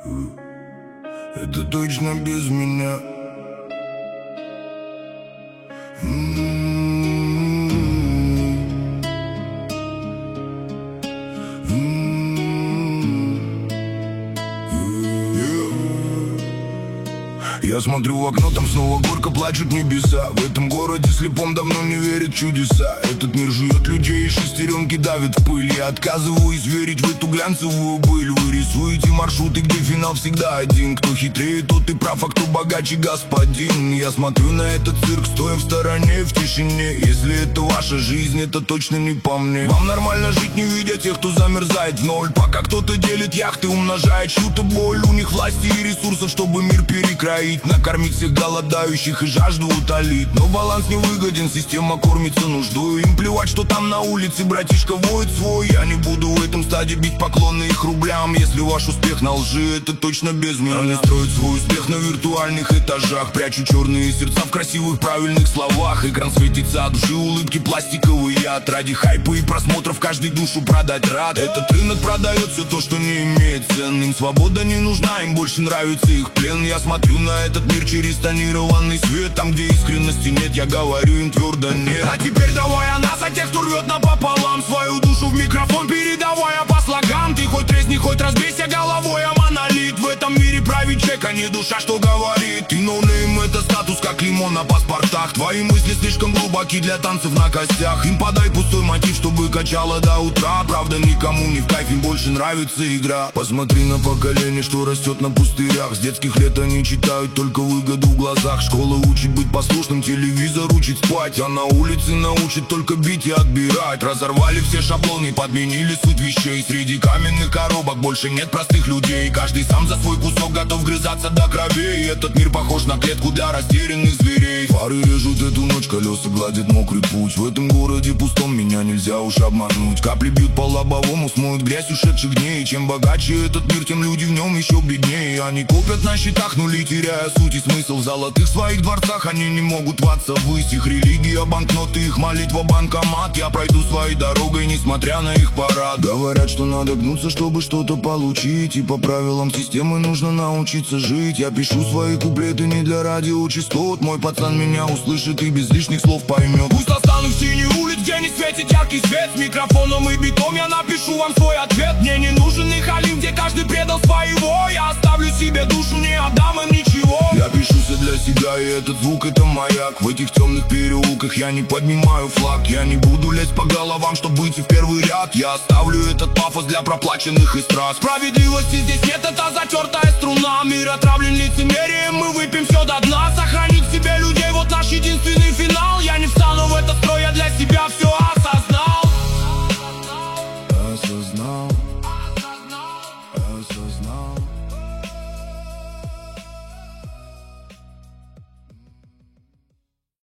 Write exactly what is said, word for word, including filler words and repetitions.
Это точно без меня. Я смотрю в окно, там снова горько плачут небеса. В этом городе слепом давно не верят в чудеса. Этот мир жует людей и шестеренки давит в пыль. Я отказываюсь верить в эту глянцевую быль. Вы рисуете маршруты, где финал всегда один. Кто хитрее, тот и прав, а кто богаче господин. Я смотрю на этот цирк, стоя в стороне, в тишине. Если это ваша жизнь, это точно не по мне. Вам нормально жить, не видя тех, кто замерзает в ноль. Пока кто-то делит яхты, умножает чью-то боль. У них власти и ресурсов, чтобы мир перекроить, накормить всех голодающих и жажду утолить. Но баланс не выгоден, система кормится нуждой. Им плевать, что там на улице братишка воет свой. Я не буду в этом стаде бить поклоны их рублям. Если ваш успех на лжи, это точно без меня. Они строят свой успех на виртуальных этажах, прячут черные сердца в красивых правильных словах. Экран светится от души, улыбки пластиковый яд. Ради хайпа и просмотров каждый душу продать рад. Этот рынок продает все то, что не имеет цен. Им свобода не нужна, им больше нравится их плен. Я смотрю на этот мир через тонированный свет. Там, где искренности нет, я говорю им твердо нет. А теперь давай она за тех, кто рвет напополам свою душу в микрофон, передавая по слогам. Ты хоть тресни, хоть разбейся головой, а монолит. В этом мире правит чек, а не душа, что говорит. Ты ноунейм, это статус, как лимон на паспортах. Твои мысли слишком глубоки для танцев на костях. Им подай пустой мотив, чтобы качало до утра. Правда, никому не в кайф, им больше нравится игра. Посмотри на поколение, что растет на пустырях. С детских лет они читают только выгоду в глазах. Школа учит быть послушным, телевизор учит спать, а на улице научит только бить и отбирать. Разорвали все шаблоны, подменили суть вещей. Среди каменных коробок больше нет простых людей. Каждый сам за свой кусок готов грызаться до крови. Этот мир похож на клетку для растерянных зверей. Фары режут эту ночь, колеса гладят мокрый путь. В этом городе пустом меня нельзя уж обмануть. Капли бьют по лобовому, смоют грязь ушедших дней. Чем богаче этот мир, тем люди в нем еще беднее. Они копят на счетах нули, теряя суть и смысл. В золотых своих дворцах они не могут рваться ввысь. Их религия, банкноты, их молитва, банкомат. Я пройду своей дорогой, несмотря на их парад. Говорят, что надо гнуться, чтобы что-то получить, и по правилам системы нужно научиться жить. Я пишу свои куплеты не для радиочастот. Мой пацан меня услышит и без лишних слов поймет. Пусть останусь в синей улиц, где не светит яркий свет. С микрофоном и битом я напишу вам свой ответ. Мне не нужен их Олимп, где каждый предал своего. Я оставлю себе душу, не отдам им ничего. Я пишу все для себя, и этот звук это маяк. В этих темных переулках я не поднимаю флаг. Я не буду лезть по головам, чтобы выйти в первый ряд. Я оставлю этот пафос для проплаченных эстрад. Справедливости здесь нет, это затертая струна. Мир отравлен лицемерием